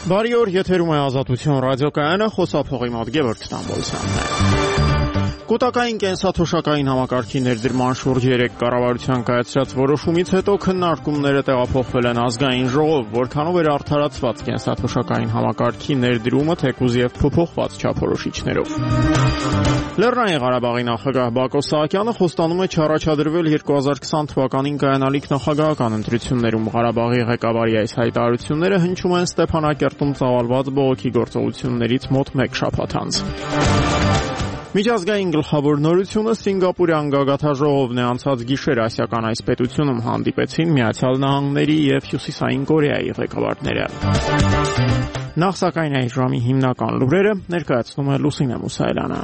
Բարի օր, եթերում է Ազատություն ռադիոկայանը, խոսափողի մոտ Գևորգ Ստամբոլցյանն է։ Կൂട്ടակային կենսաթոշակային համակարգի ներդրման շուրջ 3 կառավարության կայացրած որոշումից հետո քննարկումները տեղափոխվել են ազգային ժողով, որքանով էր արդարացված կենսաթոշակային համակարգի ներդրումը թեկուզ եւ փոփոխված չափորոշիչներով։ Լեռնային Ղարաբաղի նախագահ Բակո Սահակյանը խոստանում է չառաջադրվել 2020 թվականին կայանալիք նախագահական ընտրություններում։ Ղարաբաղի ղեկավարի այս հայտարարությունները հնչում են Ստեփանակերտում ծավալված բողոքի գործողություններից մոտ 1 շաբաթ անց։ Միջազգային գլխավոր նորությունը Սինգապուրյան գագաթաժողովն է անցած գիշեր ասիական այս պետությունում հանդիպեցին Միացյալ Նահանգների եւ Հյուսիսային Կորեայի ղեկավարները։ Նախ սակայն այս ժամի հիմնական լուրերը ներկայացնում է Լուսինե Մուսայելյանը։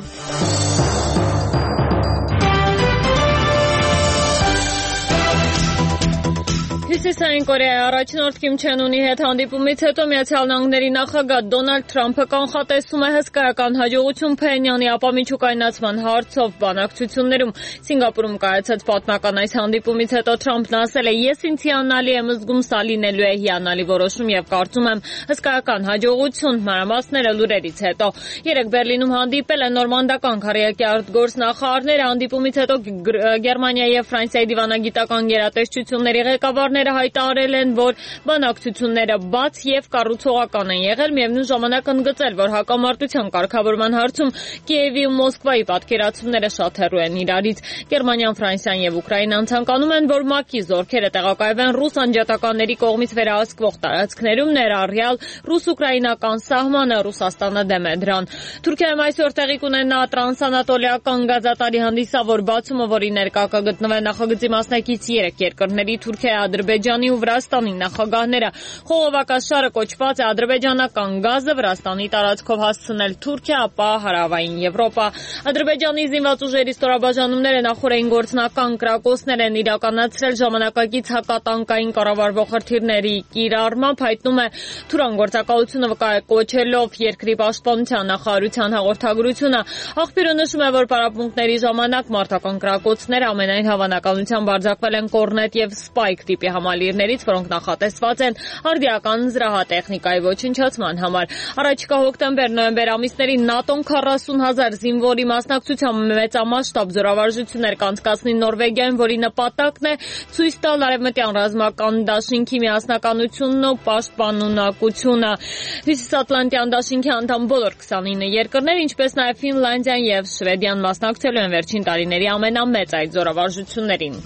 Հյուսիսային Կորեայի առաջնորդ Կիմ Չեն Ունի հետ հանդիպումից հետո Միացյալ Նահանգների նախագահ Դոնալդ Թրամփը կանխատեսում է հսկայական հաջողություն Փենյանի ապամիջուկայնացման հարցով բանակցություններում։ Սինգապուրում կայացած պատմական այս հանդիպումից հետո Թրամփն ասել է. «Ես ինձ հիանալի եմ զգում, սա լինելու է հիանալի որոշում եւ կարծում եմ հսկայական հաջողություն»։ Մանրամասները լուրերից հետո։ Երեկ Բերլինում հանդիպել են նորմանդական քարեակի արտգործնախարարները։ Հանդիպումից հետո Գերմանիայի եւ Ֆրանսիայի դիվանագիտական գերատեսչությունների ղեկավարները հայտարարել են, որ բանակցությունները բաց եւ կառուցողական են եղել, միևնույն ժամանակ ընդգծել, որ հակամարտության կարգավորման հարցում Կիևի ու Մոսկվայի պատկերացումները շատ հեռու են իրարից։ Գերմանիան, Ֆրանսիան եւ Ուկրաինան ցանկանում են, որ ՄԱԿ-ի զորքերը տեղակայվեն ռուս անջատականների կողմից վերահսկվող տարածքներում, ներառյալ ռուս-ուկրաինական սահմանը։ Ռուսաստանը դեմ է դրան։ Թուրքիայում այսօր տեղի կունենա տրանսանատոլիական գազատարի հանդիսավոր բացումը, որի ներկա կգտնվեն նախագծի մասնակից 3 երկրների՝ Թուրքիայի, Ադրբեջանի ու Վրաստանի նախագահները։ Խողովակաշարը կոչված է ադրբեջանական գազը Վրաստանի տարածքով հասցնել Թուրքիա, ապա հարավային Եվրոպա։ Ադրբեջանի զինված ուժերի ստորաբաժանումները նախորդային գործնական կրակոցներ են իրականացրել ժամանակակից հակատանկային կառավարվող հրթիռների կիրառմամբ, հայտնում է Թուրան գործակալությունը վկայակոչելով երկրի պաշտպանության նախարարության հաղորդագրությունը։ Աղբյուրը նշում է, որ պարապմունքների ժամանակ մարտական կրակոցները ամենայն հավանականությամբ արձակվել են կորնետ եւ սպայք տիպի համալիրներից, որոնք նախատեսված են արդիական զրահատեխնիկայի ոչնչացման համար։ Առաջիկա հոկտեմբեր-նոյեմբեր ամիսներին ՆԱՏՕ-ն 40,000 զինվորի մասնակցությամբ մեծամասշտաբ զորավարժություններ կանցկացնի Նորվեգիայում, որի նպատակն է ցույց տալ արևմտյան ռազմական դաշինքի միասնականությունն ու պաշտպանունակությունը։ Հյուսիսատլանտյան դաշինքի անդամ բոլոր 29 երկրներ, ինչպես նաև Ֆինլանդիան եւ Շվեդիան մասնակցելու են վերջին տարիների ամենամեծ այդ զորավարժություններին։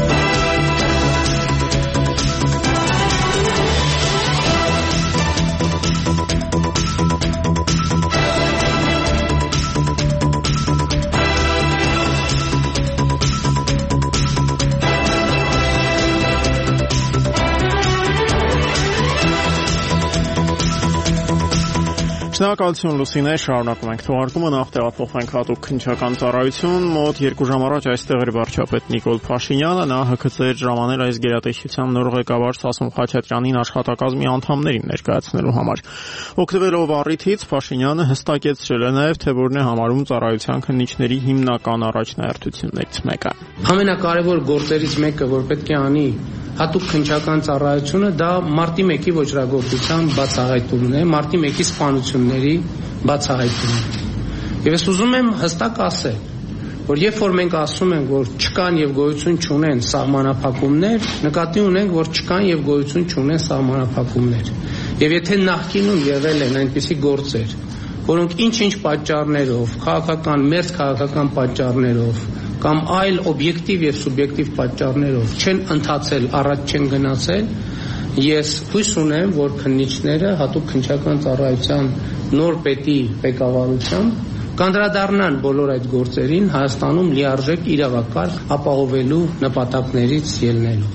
Շնորհակալություն Լուսինե, շարունակում ենք թողարկումը, նախ տեղափոխվենք հատուկ քննչական ծառայություն, մոտ 2 ժամ առաջ այստեղ էր վարչապետ Նիկոլ Փաշինյանը, նա ՀՔՑ-ի էր ժամանել այս գերատեսչության նոր ղեկավար Սասուն Խաչատրյանին աշխատակազմի անդամներին ներկայացնելու համար։ Օգտվելով առիթից Փաշինյանը հստակեցրել է նաև, թե որն է համարում ծառայության քննիչների հիմնական առաջնահերթություններից մեկը։ Ամենակարևոր գործերից մեկը, որ պետք է անի հատուկ քննչական ծառայությունը, դա մարտի 1-ի ոչրագործության բացահայտումն է, մարտի 1-ի սպանությունների բացահայտումն է։ Եվ ես ուզում եմ հստակ ասել, որ երբ որ մենք ասում ենք, որ չկան եւ գոյություն չունեն սահմանափակումներ, նկատի ունենք, որ չկան եւ գոյություն չունեն սահմանափակումներ։ Եվ եթե նախկինում եղել են այնպիսի գործեր, որոնք ինչ-ինչ պատճառներով, մերձ քաղաքական պատճառներով կամ այլ օբյեկտիվ եւ սուբյեկտիվ պատճառներով չեն ընթացել, առաջ չեն գնացել, ես հույս ունեմ, որ քննիչները հատուկ քննչական ծառայության նոր պետի ղեկավարությամբ կանդրադառնան բոլոր այդ գործերին Հայաստանում լիարժեք իրավակարգ ապահովելու նպատակներից ելնելով։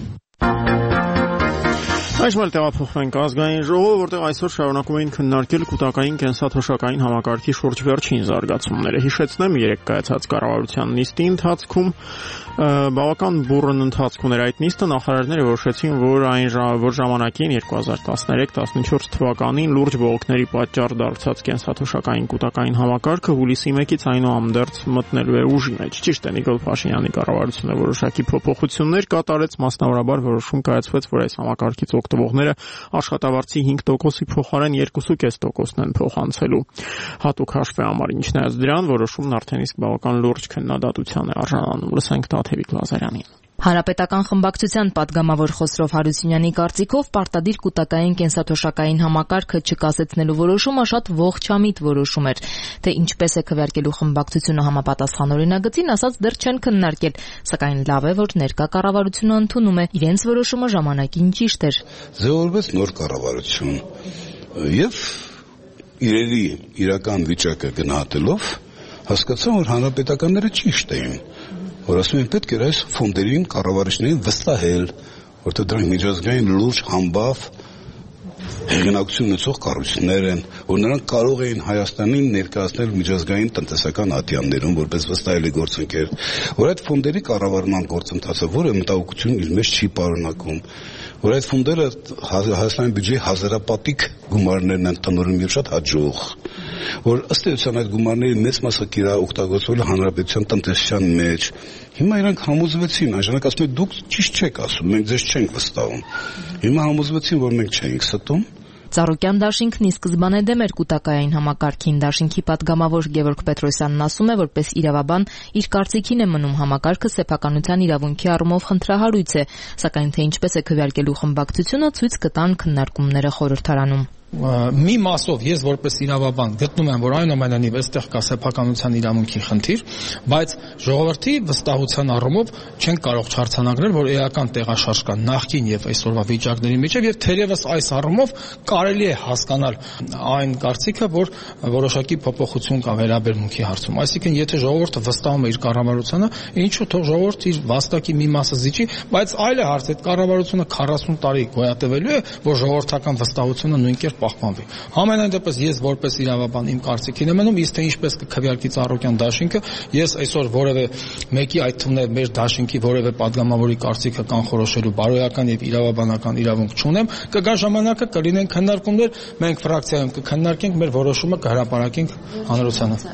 Այժմ տեղափոխվենք ազգային ժողով, որտեղ այսօր շարունակում էին քննարկել կൂട്ടակային կենսաթոշակային համակարգի շուրջ վերջին զարգացումները։ Հիշեցնեմ, երեկ կայացած կառավարության նիստի ընթացքում բավական բուռն ընթացք ուներ այդ նիստը, նախարարները որոշեցին, որ ժամանակին 2013-14 թվականին լուրջ բողոքների պատճառ դարձած կենսաթոշակային կൂട്ടակային համակարգը հուլիսի 1-ից այնուամենայնիվ մտնելու է ուժի մեջ։ Ճիշտ է, Նիկոլ Փաշինյանի կառավարությունը որոշակի փոփոխություններ կատարեց, մասնավորաբար որոշում կայացվեց, որ այս համակարգից պարտվողները աշխատավարձի 5%-ի փոխարեն 2.5%-ն են փոխանցելու։ Հատուկ հաշվի համար ինչ նայած դրան, որոշումն արդեն իսկ բավական լուրջ քննադատության է արժանանում։ Լսենք Տաթևիկ Լազարյանին։ Հանրապետական խմբակցության պատգամավոր Խոսրով Հարությունյանի կարծիքով պարտադիր կൂട്ടակային կենսաթոշակային համակարգը չկասեցնելու որոշումը շատ ողջամիտ որոշում էր, թե ինչպես է քվեարկելու խմբակցությունը համապատասխան օրինագծին, ասած դեռ չեն քննարկել, սակայն լավ է, որ ներկա կառավարությունը ընդունում է իրենց որոշումը ժամանակին ճիշտ էր։ Ձևավորվեց նոր կառավարություն եւ իրերի իրական վիճակը գնահատելով հասկացա, որ հանրապետականները ճիշտ էին, որ ասում են պետք էր այս ֆոնդերին կառավարիչներին վստահել, որտեղ դրանք միջազգային լուրջ համբավ հեղինակություն ունեցող կառույցներ են, որ նրանք կարող էին Հայաստանին ներկայացնել միջազգային տնտեսական ատյաններում որպես վստահելի գործընկեր, որ այդ ֆոնդերի կառավարման գործընթացը որևէ մտահոգություն իր մեջ չի պարունակում, որ այդ ֆոնդերը Հայաստանի բյուջեի հազարապատիկ գումարներն են տնօրինում եւ շատ հաջող, որ ըստ էության այդ գումարների մեծ մասը օգտագործվել է հանրապետության տնտեսության մեջ։ Հիմա իրանք համոզվեցին, այժմ ասում են դուք ճիշտ չեք ասում, մենք ձեզ չենք վստահում։ Հիմա համոզվեցին, որ մենք չենք ստում։ Ծառուկյան դաշինքն ի սկզբանե դեմ էր կൂട്ടակային համակարգին։ Դաշինքի պատգամավոր Գևորգ Պետրոսյանն ասում է, որպես իրավաբան իր կարծիքին է մնում համակարգը սեփականության իրավունքի առումով խնդրահարույց է, սակայն թե ինչպես է քվեարկելու խմբակցությունը ցույց կտան քննարկումները խորհրդարանում։ Մի մասով ես որպես իրավաբան գտնում եմ, որ այնուամենայնիվ այստեղ կա սեփականության իրավունքի խնդիր, բայց ժողովրդի վստահության առումով չեն կարող չհարցանագրել, որ էական տեղաշարժ կա նախկին եւ այսօրվա վիճակների միջեւ եւ թերևս այս առումով կարելի է հասկանալ այն կարծիքը, որ որոշակի փոփոխություն կա վերաբերմունքի հարցում։ Այսինքն, եթե ժողովուրդը վստահում է իր կառավարությանը, ինչու՞ թող ժողովուրդը իր վաստակի մի մասը զիջի, բայց այլ է հարց, այդ կառավարությունը 40 տարի գոյատևելու է, որ ժողովրդական վստահությունը նույն կերպ պահպանվի։ Համենայն դեպս ես որպես իրավաբան իմ կարծիքին եմ մնում, իսկ թե ինչպես կքվեարկի Ծառուկյան դաշինքը, ես այսօր որևէ մեկի, այդ թվում մեր դաշինքի որևէ պատգամավորի կարծիքը կանխորոշելու բարոյական եւ իրավաբանական իրավունք չունեմ, կգա ժամանակը, կլինեն քննարկումներ, մենք ֆրակցիայում կքննարկենք, մեր որոշումը կհրապարակենք հանրությանը։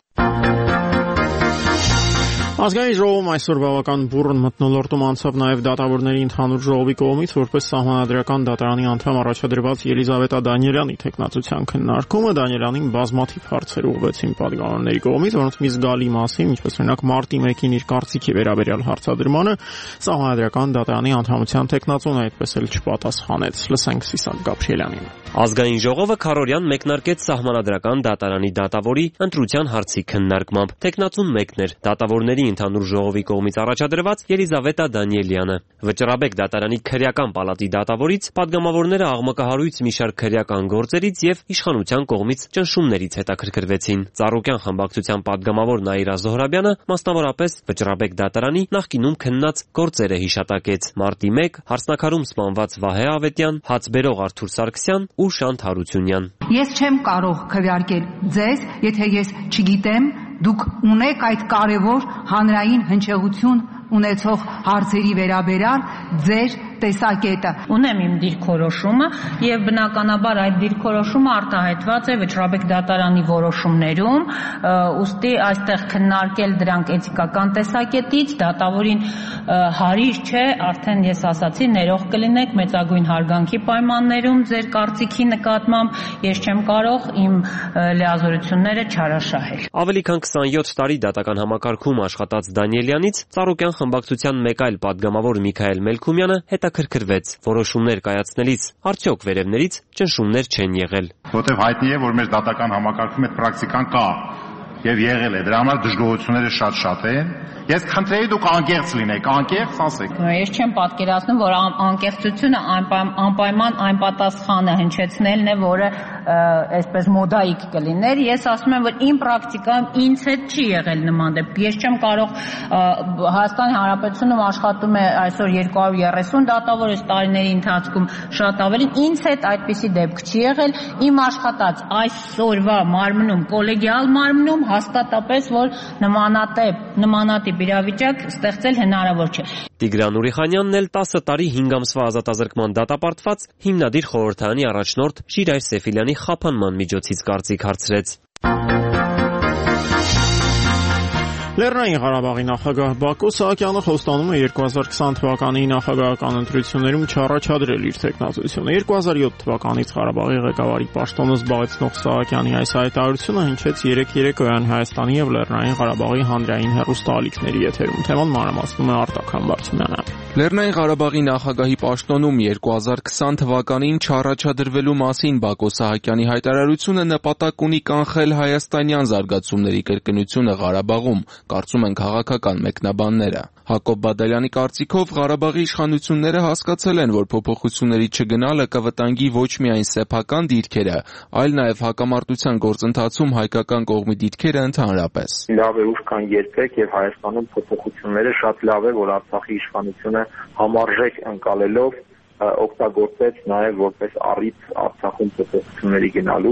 Ազգային ժողովում այսօր բավական բուռն մթնոլորտում անցավ նաև դատավորների ընդհանուր ժողովի կողմից որպես Սահմանադրական դատարանի անդամ առաջադրված Ելիզավետա Դանիելյանի թեկնածության քննարկումը։ Դանիելյանին բազմաթիվ հարցեր ուղղվեցին պատգամավորների կողմից, որոնց մի զգալի մասին, ինչպես օրինակ մարտի 1-ին իր կարծիքի վերաբերյալ հարցադրմանը, Սահմանադրական դատարանի անդամության թեկնածուն այդպես էլ չպատասխանեց։ Լսենք Սիսակ Գաբրիելյանին։ Ազգային ժողովը քառօրյան մեկնարկեց Սահմանադրական դատարանի դատավորի ընտրության հարցի քննարկմամբ։ Թեկնածուն մեկն էր դատավորների ընդհանուր ժողովի կողմից առաջադրված Ելիզավետա Դանիելյանը։ Վճռաբեկ դատարանի քրեական պալատի դատավորից պատգամավորները աղմկահարույց մի շարք քրեական գործերից եւ իշխանության կողմից ճնշումներից հետաքրքրվեցին։ Ծառուկյան խմբակցության պատգամավոր Նաիրա Զոհրաբյանը մասնավորապես Վճռաբեկ դատարանի նախկինում քննած գործերը հիշատակեց։ Մարտի 1 հարցնաքարում սպանված Վահե Ավետյան, հացբերող Արթուր Սարգսյան ու Շանթ Հարությունյան։ Ես չեմ կարող քվեարկել ձեզ, եթե ես չգիտեմ, դուք ունեք այդ կարևոր հանրային հնչեղություն ունեցող հարցերի վերաբերյալ ձեր տեսակետը։ Ունեմ իմ դիրքորոշումը եւ բնականաբար այդ դիրքորոշումը արտահայտված է Վճռաբեկ դատարանի որոշումներում, ուստի այստեղ քննարկել դրանք էթիկական տեսակետից դատավորին հարիր չէ, արդեն ես ասացի, ներող կլինեք մեծագույն հարգանքի պայմաններում ձեր կարծիքի նկատմամբ, ես չեմ կարող իմ լիազորությունները չարաշահել։ Ավելի քան 27 տարի դատական համակարգում աշխատած Դանիելյանից Ծառուկյան խմբակցության մեկ այլ պատգամավոր Միքայել Մելքումյանը հետաքրքրվեց որոշումներ կայացնելիս արդյոք վերևներից ճնշումներ չեն եղել։ Որտեւ հայտնի է, որ մեր դատական համակարգում այդ պրակտիկան կա եւ եղել է, դրա համար դժգոհությունները շատ են։ Ես խնդրեի դուք անկեղծ լինեք, անկեղծ ասեք։ Ես չեմ պատկերացնում, որ անկեղծությունը անպայման այն պատասխանը հնչեցնելն է, որը այսպես մոդայիկ կլիներ։ Ես ասում եմ, որ իմ պրակտիկայում ինձ հետ չի եղել նման դեպք։ Ես չեմ կարող Հայաստանի Հանրապետությունում աշխատում է այսօր 230 դատավոր, այս տարիների ընթացքում շատ ավելին, ինձ հետ այդպիսի դեպք չի եղել։ Իմ աշխատած այսօրվա մարմնում, կոլեգիալ մարմնում հաստատապես, որ նմանատիպ իրավիճակ ստեղծել հնարավոր չէ։ Տիգրան Ուրիխանյանն էլ 10 տարի 5 ամսվա ազատազրկման դատապարտված հիմնադիր խորհրդարանի առաջնորդ Շիրայր Սեֆիլյանի խափանման միջոցից կարծիք հարցրեց։ Լեռնային Ղարաբաղի նախագահ Բակո Սահակյանը խոստանում է 2020 թվականի նախագահական ընտրություններում չառաջադրել իր թեկնածությունը։ 2007 թվականից Ղարաբաղի ղեկավարի պաշտոնը զբաղեցնող Սահակյանի այս հայտարարությունը հնչեց 3 երեկոյան Հայաստանի եւ Լեռնային Ղարաբաղի հանրային հեռուստաալիքների եթերում։ Թեման մանրամասնում է Արտակ Համբարձումյանը։ Լեռնային Ղարաբաղի նախագահի պաշտոնում 2020 թվականին չառաջադրվելու մասին Բակո Սահակյանի հայտարարությունը նպատակ ունի կանխել հայաստանյան զարգացումների կրկնությունը Ղարաբաղում, կարծում են քաղաքական մեկնաբանները։ Հակոբ Բադալյանի կարծիքով Ղարաբաղի իշխանությունները հասկացել են, որ փոփոխությունների չգնալը կվտանգի ոչ միայն սեփական դիրքերը, այլ նաև հակամարտության գործընթացում հայկական կողմի դիրքերը ընդհանրապես։ Լավ է ուշ կան երբեք եւ Հայաստանում փոփոխությունները շատ լավ է, որ Արցախի իշխանությունը համարժեք ընկալելով օգտագործեց նաև որպես առիթ Արցախում փոփոխությունների գնալու,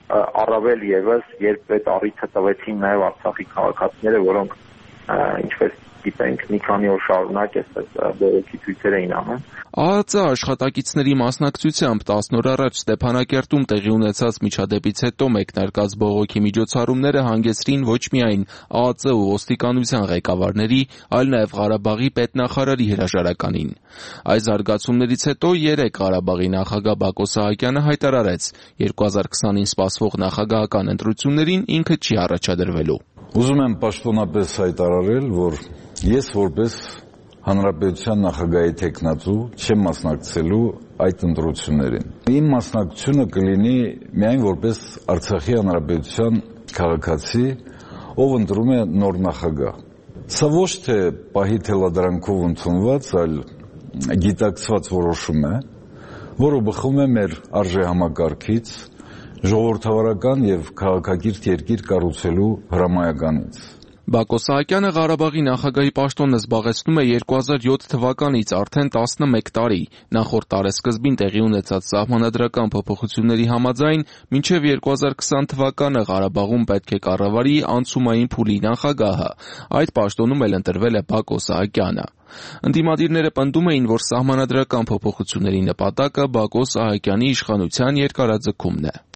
առավել եւս երբ այդ առիթը տվեցին նաև Արցախի քաղաքացիները, որոնք ինչպես գիտենք մի քանի օր շարունակ այս բողոքի ցույցեր էին անում։ ԱԱԾ աշխատակիցների մասնակցությամբ 10 օր առաջ Ստեփանակերտում տեղի ունեցած միջադեպից հետո մեկնարկած բողոքի միջոցառումները հանգեցրին ոչ միայն ԱԱԾ ու ոստիկանության ղեկավարների, այլ նաև Ղարաբաղի պետնախարարի հրաժարականին։ Այս զարգացումներից հետո 3 Ղարաբաղի նախագահ Բակո Սահակյանը հայտարարեց 2020-ին սպասվող նախագահական ընտրություններին ինքը չի առաջադրվելու։ Ուզում եմ պաշտոնապես հայտարարել, որ ես որպես Հանրապետության նախագահի թեկնածու չեմ մասնակցելու այդ ընտրություններին։ Իմ մասնակցությունը կլինի միայն որպես Արցախի Հանրապետության քաղաքացի, ով ընտրում է նոր նախագահ։ Սա ոչ թե պահի թելադրանքով ընդունված, այլ գիտակցված որոշում է, որը բխում է մեր արժեհամակարգից, ժողովրդավարական եւ քաղաքակիրթ երկիր կառուցելու հրամայականից։ Բակո Սահակյանը Ղարաբաղի նախագահի պաշտոնը զբաղեցնում է 2007 թվականից արդեն 11 տարի։ Նախորդ տարեսկզբին տեղի ունեցած սահմանադրական փոփոխությունների համաձայն մինչև 2020 թվականը Ղարաբաղում պետք է կառավարի անցումային փուլի նախագահը։ Այդ պաշտոնում էլ ընտրվել է Բակո Սահակյանը։ Ընդդիմադիրները պնդում էին, որ սահմանադրական փոփոխությունների նպատակը Բակո Սահակյանի իշխանության երկարաձգումն է։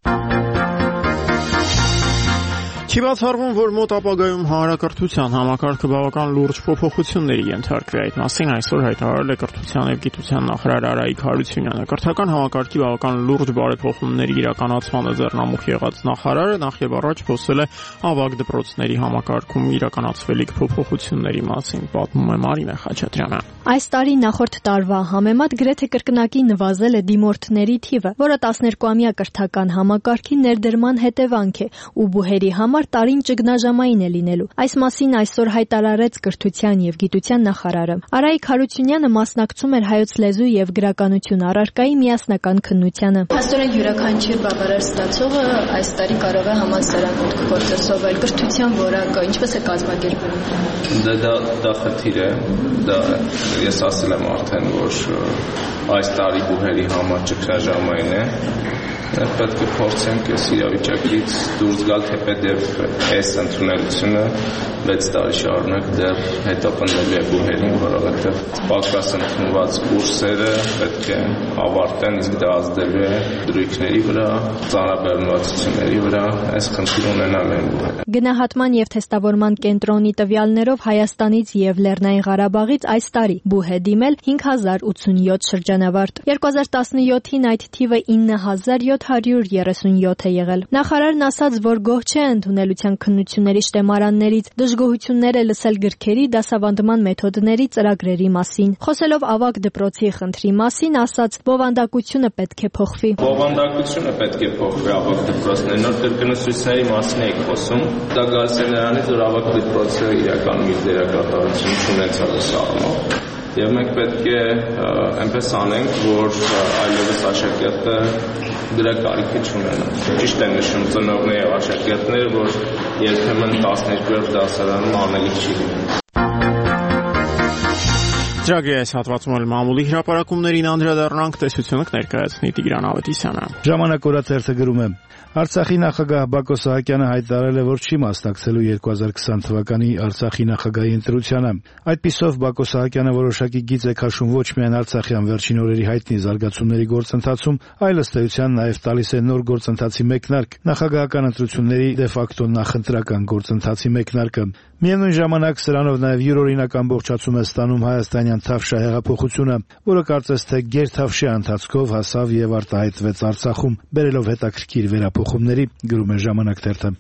Չի բացառվում, որ մոտ ապագայում հանրակրթության համակարգը բավական լուրջ փոփոխությունների ենթարկվի։ Այդ մասին այսօր հայտարարել է Կրթության եւ Գիտության նախարար Արայիկ Հարությունյանը։ Կրթական համակարգի բավական լուրջ բարեփոխումների իրականացմանը ձեռնամուխ եղած նախարարը նախ եւ առաջ խոսել է ավագ դպրոցների համակարգում իրականացվելիք փոփոխությունների մասին, պատմում է Մարինա Խաչատրյանը։ Այս տարի նախորդ տարվա համեմատ գրեթե կրկնակի նվազել է դիմորդների թիվը, որը 12-ամյա կրթական համակարգի ներդրման հետևանք է ու բուհերի համար տարին ճգնաժամային է լինելու։ Այս մասին այսօր հայտարարեց Կրթության եւ Գիտության նախարարը։ Արայիկ Հարությունյանը մասնակցում էր հայոց լեզու եւ գրականություն առարկայի միասնական քննությանը։ Փաստորեն յուրաքանչյուր բավարար ստացողը այս տարի կարող է համալսարան մուտք գործել կրթության որակը ինչպես է կազմակերպվում։ Դա խնդիր է, դա ես ասել եմ արդեն, որ այս տարի բուհերի համար ճգնաժամային է։ Պետք է փորձենք այս իրավիճակից դուրս գալ, թեպետև այս ընդունելությունը 6 տարի շարունակ դեռ հետապնդելու է բուհերին, որովհետև պակաս ընդունված կուրսերը պետք է ավարտեն, իսկ դա ազդելու է դրույքների վրա, ծանրաբեռնվածությունների վրա, այս խնդիր ունենալու են բուհերը։ Գնահատման եւ թեստավորման կենտրոնի տվյալներով Հայաստանից եւ Լեռնային Ղարաբաղից այս տարի բուհ է դիմել 5087 շրջանավարտ։ 2017-ին այդ թիվը 9737 է եղել։ Նախարարն ասաց, որ գոհ չէ ընդունելության քննությունների շտեմարաններից, դժգոհություններ է լսել գրքերի, դասավանդման մեթոդների, ծրագրերի մասին։ Խոսելով ավագ դպրոցի խնդրի մասին, ասաց, բովանդակությունը պետք է փոխվի։ Բովանդակությունը պետք է փոխվի ավագ դպրոցների նոր կրկնուսույցների մասին եք խոսում։ Դա գալիս է նրանից, որ ավագ դպրոցը իրականում իր դերակատարություն չունեցավ այս առումով։ Եվ մենք պետք է այնպես անենք, որ այլևս աշակերտը դրա կարիքը չունենա։ Ճիշտ է նշում ծնողները եւ աշակերտները, որ երբեմն 12-րդ դասարանում անելիք չի լինում։ Ծրագրի այս հատվածում էլ մամուլի հրապարակումներին անդրադառնանք, տեսությունը կներկայացնի Տիգրան Ավետիսյանը։ Ժամանակ օրաթերթը գրում է. Արցախի նախագահ Բակո Սահակյանը հայտարարել է, որ չի մասնակցելու 2020 թվականի Արցախի նախագահի ընտրությանը։ Այդպիսով Բակո Սահակյանը որոշակի գիծ է քաշում ոչ միայն Արցախյան վերջին օրերի հայտնի զարգացումների գործընթացում, այլ ըստ էության նաև տալիս է նոր գործընթացի մեկնարկ, նախագահական ընտրությունների դե ֆակտո նախընտրական գործընթացի մեկնարկը։ Միևնույն ժամանակ սրանով նաև յուրօրինակ ամբողջացում է ստանում հայաստանյան Թավշյա հեղափոխությունը, որը կարծես թե գերթավշյա ընթացքով հասավ եւ արտահայտվեց Արցախում, բերելով հետաքրքիր վերափոխումների, գրում է Ժամանակ թերթը։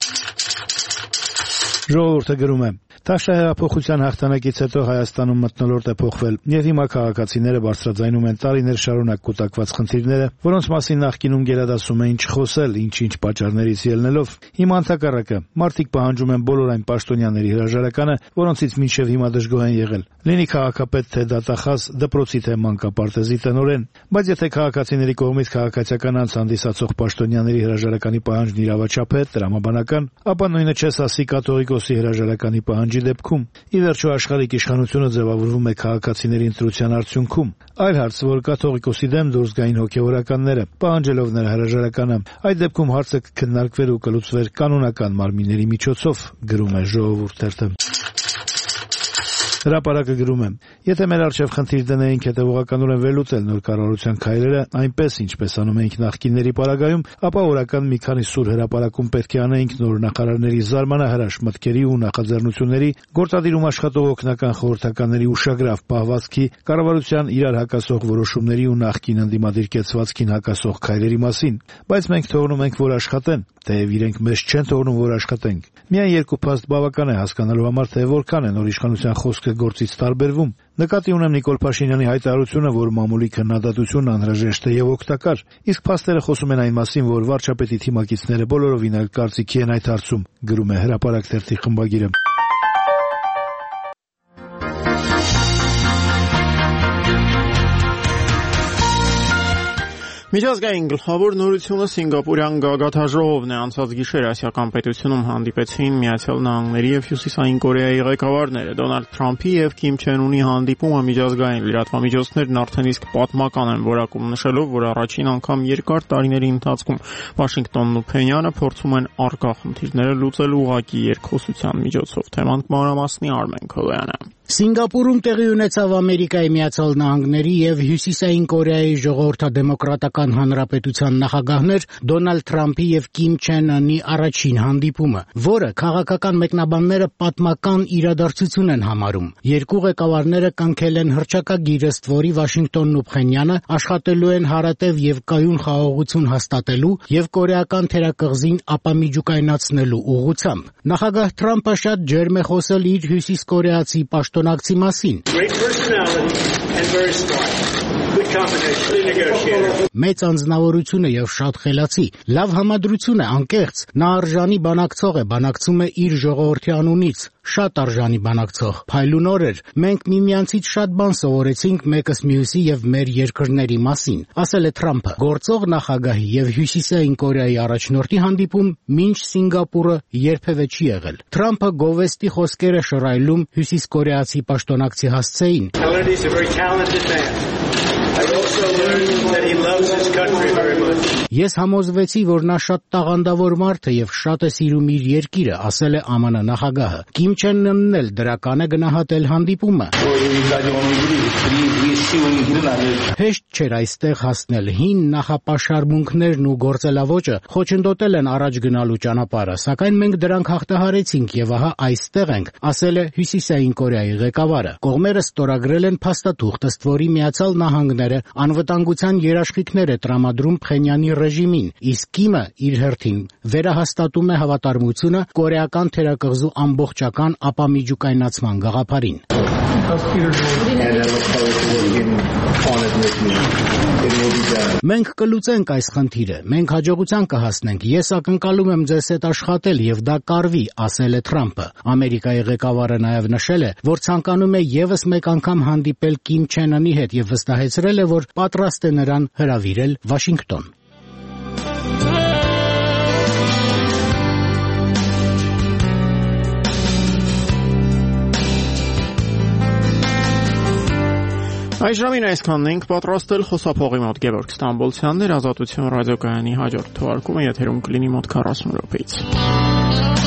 Ժողովուրդը գրում է. Թավշյա հեղափոխության հաղթանակից հետո Հայաստանում մթնոլորտ է փոխվել, եւ հիմա քաղաքացիները բարձրաձայնում են տարիներ շարունակ կուտակված խնդիրները, որոնց մասին նախկինում գերադասում էին չխոսել, ինչ-ինչ պատճառներից ելնելով։ Հիմա ընդհակառակը, մարդիկ պահանջում են բոլոր այն պաշտոնյաների հրաժարականը, որոնցից մինչև հիմա դժգոհ են եղել։ Լինի քաղաքապետ թե դատախազ, դպրոցի թե մանկապարտեզի տնօրեն, բայց եթե քաղաքացիների կողմից քաղաքացիական անձ հանդիսացող պաշտոնյաների հրաժարականի պահանջն իրավաչափ է, տրամաբանական, ապա նույնը չես ասի կաթողիկոսի հրաժարականի պահանջի դեպքում։ Ի վերջո աշխարհիկ իշխանությունը ձևավորվում է քաղաքացիների ընտրության արդյունքում։ Այլ հարց, որ կաթողիկոսի դեմ դուրս գային հոգևորականները, պահանջելով նրա հրաժարականը, այդ դեպքում հարցը կքննարկվեր ու կլուծվեր կանոնական մարմինների միջոցով, գրում է Ժողովուրդ թերթը։ Հրապարակը գրում է. եթե մեր առջև խնդիր դնեինք հետևողականորեն վերլուծել նոր կառավարության քայլերը, այնպես ինչպես անում էինք նախկինների պարագայում, ապա օրական մի քանի սուր հրապարակում պետք է անեինք նոր նախարարների զարմանահրաշ մտքերի ու նախաձեռնությունների, գործադիրում աշխատող օգնական խորհրդականների ուշագրավ պահվածքի, կառավարության իրար հակասող որոշումների ու նախկին ընդդիմադիր կեցվածքին հակասող քայլերի մասին, բայց մենք թողնում ենք, որ աշխատեն, թեև իրենք մեզ չեն թողնում, որ աշխատենք։ Միայն երկու փաստ բավական է հասկանալու համար, թե որքան է նոր իշխանության խոսքը գործից տարբերվում։ Նկատի ունեմ Նիկոլ Փաշինյանի հայտարարությունը, որ մամուլի քննադատությունն անհրաժեշտ է եւ օգտակար, իսկ փաստերը խոսում են այն մասին, որ վարչապետի թիմակիցները բոլորովին այլ կարծիքի են այդ հարցում, գրում է Հրապարակ թերթի խմբագիրը։ Միջազգային գլխավոր նորությունը Սինգապուրյան գագաթաժողովն է։ Անցած գիշեր ասիական պետությունում հանդիպեցին Միացյալ Նահանգների եւ Հյուսիսային Կորեայի ղեկավարները։ Դոնալդ Թրամփի եւ Կիմ Չեն Ունի հանդիպումը միջազգային լրատվամիջոցներն արդեն իսկ պատմական են որակում, նշելով, որ առաջին անգամ երկար տարիների ընթացքում Վաշինգտոնն ու Փենյանը փորձում են առկա խնդիրները լուծել ուղղակի երկխոսության միջոցով։ Թեման մանրամասնի Արմեն Քոյանը։ Սինգապուրում տեղի ունեցավ Ամերիկայի Միացյալ Նահանգների եւ Հյուսիսային Կորեայի ժողովրդադեմոկրատական հանրապետության նախագահներ Դոնալդ Թրամփի եւ Կիմ Չեն Ունի առաջին հանդիպումը, որը քաղաքական մեկնաբանները պատմական իրադարձություն են համարում։ Երկու ղեկավարները կնքել են հռչակագիր, ըստ որի Վաշինգտոնն ու Փենյանը աշխատելու են հարատև եւ կայուն խաղաղություն հաստատելու եւ կորեական թերակղզին ապամիջուկայնացնելու ուղղությամբ։ Նախագահ Թրամփը շատ ջերմ է խոսել իր հյուսիս կորեացի պաշտոնակցի մասին։ Մեծ անձնավորությունը եւ շատ խելացի, լավ համադրություն է, անկեղծ, նա արժանի բանակցող է, բանակցում է իր ժողովրդի անունից, շատ արժանի բանակցող, փայլուն օր էր, մենք միմյանցից շատ բան սովորեցինք մեկս մյուսի եւ մեր երկրների մասին, ասել է Թրամփը։ Գործող նախագահի եւ Հյուսիսային Կորեայի առաջնորդի հանդիպում մինչ Սինգապուրը երբևէ չի եղել։ Թրամփը գովեստի խոսքեր է շռայլում հյուսիս կորեացի պաշտոնակցի հասցեին։ Ես համոզվեցի, որ նա շատ տաղանդավոր մարդ է եւ շատ է սիրում իր երկիրը, ասել է ԱՄՆ նախագահը։ Կիմ Չեն Ունն էլ դրական է գնահատել հանդիպումը։ Հեշտ չէր այստեղ հասնել, հին նախապաշարմունքներն ու գործելավոճը խոչընդոտել են առաջ գնալու ճանապարհը, սակայն մենք դրանք հաղթահարեցինք եւ ահա այստեղ ենք, ասել է Հյուսիսային Կորեայի ղեկավարը։ Կողմերը ստորագրել են փաստաթուղթ, ըստ որի Միացյալ Նահանգները անվտանգության երաշխիքներ է տրամադրում Փենյանի ռեժիմին, իսկ Կիմը իր հերթին վերահաստատում է հավատարմությունը կորեական թերակղզու ամբողջական ապամիջուկայնացման գաղափարին։ Մենք կլուծենք այս խնդիրը, մենք հաջողության կհասնենք, ես ակնկալում եմ ձեզ հետ աշխատել եւ դա կարվի, ասել է Թրամփը։ Ամերիկայի ղեկավարը նաեւ նշել է, որ ցանկանում է եւս մեկ անգամ հանդիպել Կիմ Չեն Ունի հետ եւ վստահեցրել է, որ պատրաստ է նրան հրավիրել Վաշինգտոն։ Այժմին այսքանն ենք պատրաստել խոսափողի մոտ Գևորգ Ստամբոլցյանն էր Ազատություն ռադիոկայանի հաջորդ թողարկումը եթերում կլինի մոտ 40 րոպեից։